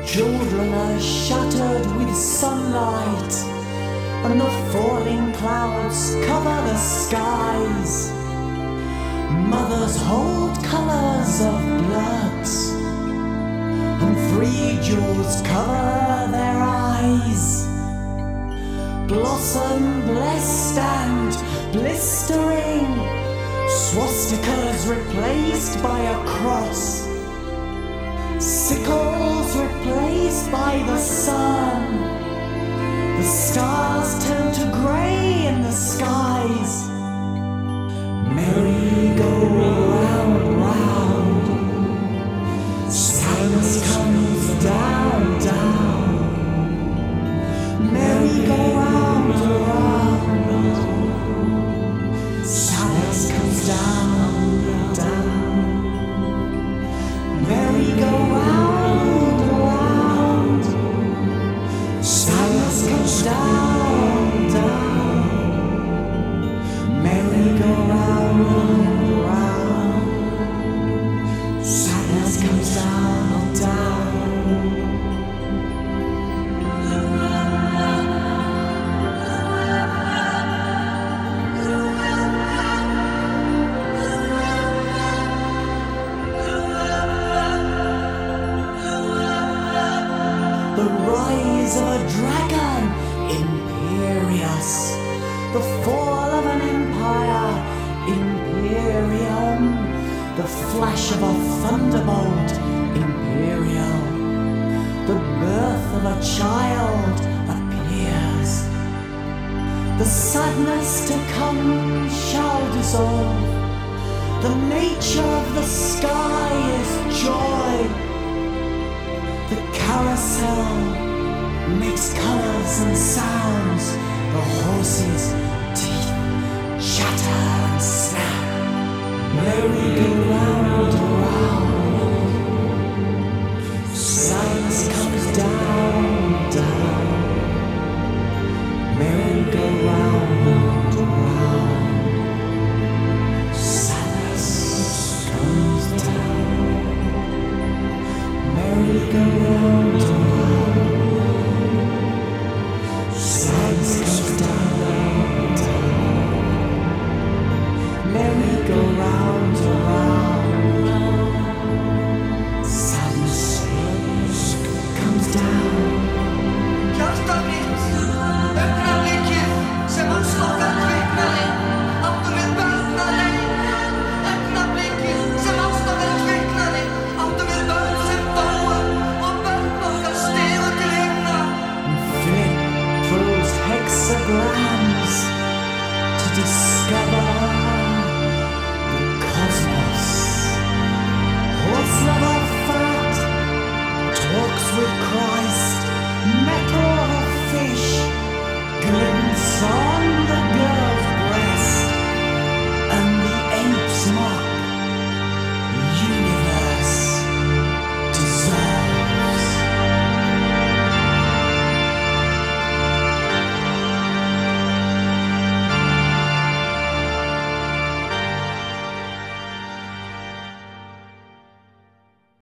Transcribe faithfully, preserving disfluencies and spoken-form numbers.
Children are shattered with sunlight, and the falling clouds cover the skies. Mothers hold colours of blood, and three jewels cover their eyes. Blossom blessed and blistering, swastikas replaced by a cross, sickles replaced by the sun. The stars turn to grey in the skies. Merry go round, round. Sadness comes down, down. Merry go round, round. Sadness comes down, down. Merry go round, round. Sadness comes down, down. Merry go round, round. Sadness comes down, down. The rise of a dragon, imperious. The fall of an empire, imperium. The flash of a thunderbolt, imperial. The birth of a child appears. The sadness to come shall dissolve. The nature of the sky is